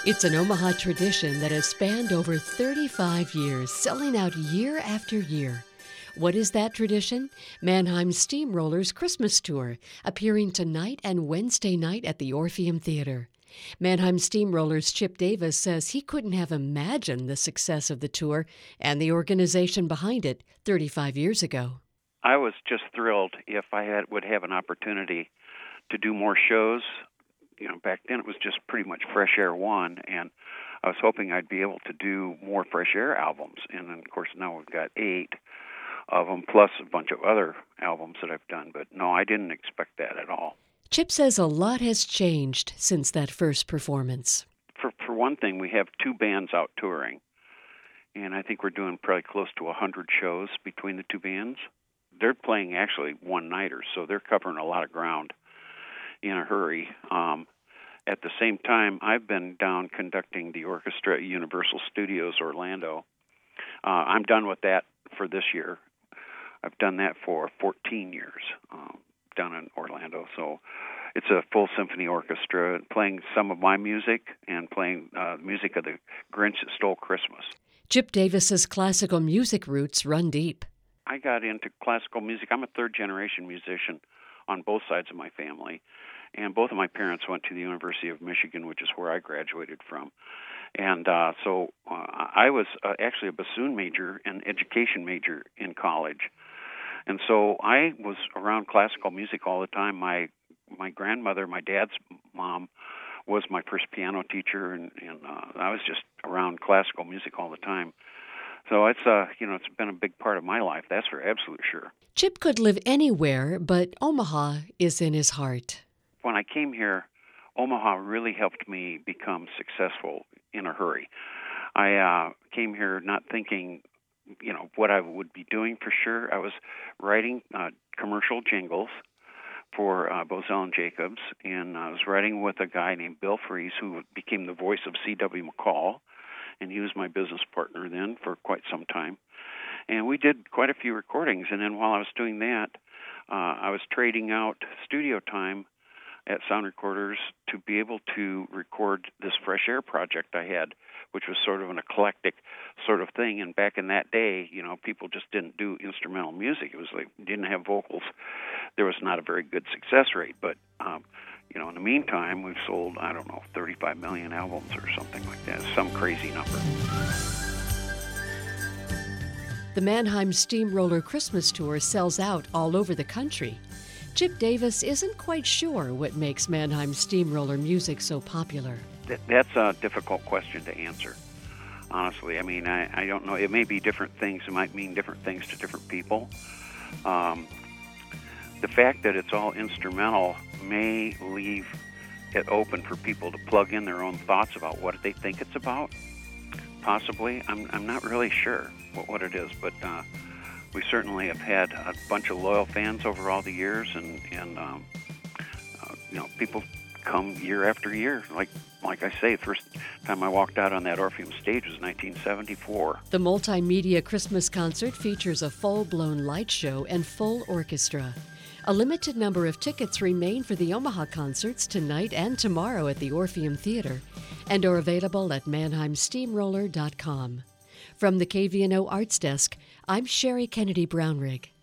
It's an Omaha tradition that has spanned over 35 years, selling out year after year. What is that tradition? Mannheim Steamrollers Christmas Tour, appearing tonight and Wednesday night at the Orpheum Theater. Mannheim Steamrollers' Chip Davis says he couldn't have imagined the success of the tour and the organization behind it 35 years ago. I was just thrilled if I would have an opportunity to do more shows. You know, back then it was just pretty much Fresh Air One, and I was hoping I'd be able to do more Fresh Air albums. And then, of course, now we've got 8 of them, plus a bunch of other albums that I've done. But no, I didn't expect that at all. Chip says a lot has changed since that first performance. For one thing, we have 2 bands out touring, and I think we're doing probably close to 100 shows between the 2 bands. They're playing actually one-nighters, so they're covering a lot of ground in a hurry. At the same time, I've been down conducting the orchestra at Universal Studios Orlando. I'm done with that for this year. I've done that for 14 years down in Orlando. So it's a full symphony orchestra, playing some of my music and playing music of the Grinch That Stole Christmas. Chip Davis's classical music roots run deep. I got into classical music. I'm a third-generation musician on both sides of my family, and both of my parents went to the University of Michigan, which is where I graduated from. And so I was actually a bassoon major and education major in college. And so I was around classical music all the time. My grandmother, my dad's mom, was my first piano teacher, and I was just around classical music all the time. So it's been a big part of my life, that's for absolute sure. Chip could live anywhere, but Omaha is in his heart. When I came here, Omaha really helped me become successful in a hurry. I came here not thinking, what I would be doing for sure. I was writing commercial jingles for Bozell and Jacobs, and I was writing with a guy named Bill Fries, who became the voice of C.W. McCall, and he was my business partner then for quite some time. And we did quite a few recordings, and then while I was doing that, I was trading out studio time at Sound Recorders to be able to record this Fresh Air project I had, which was sort of an eclectic sort of thing. And back in that day, people just didn't do instrumental music. It was like, didn't have vocals. There was not a very good success rate. But, in the meantime, we've sold, 35 million albums or something like that. Some crazy number. The Mannheim Steamroller Christmas Tour sells out all over the country. Chip Davis isn't quite sure what makes Mannheim Steamroller music so popular. That's a difficult question to answer, honestly. I mean, I don't know. It may be different things. It might mean different things to different people. The fact that it's all instrumental may leave it open for people to plug in their own thoughts about what they think it's about, possibly. I'm not really sure what it is, but we certainly have had a bunch of loyal fans over all the years, and people come year after year. Like I say, the first time I walked out on that Orpheum stage was 1974. The multimedia Christmas concert features a full-blown light show and full orchestra. A limited number of tickets remain for the Omaha concerts tonight and tomorrow at the Orpheum Theater and are available at mannheimsteamroller.com. From the KVNO Arts Desk, I'm Sherry Kennedy Brownrigg.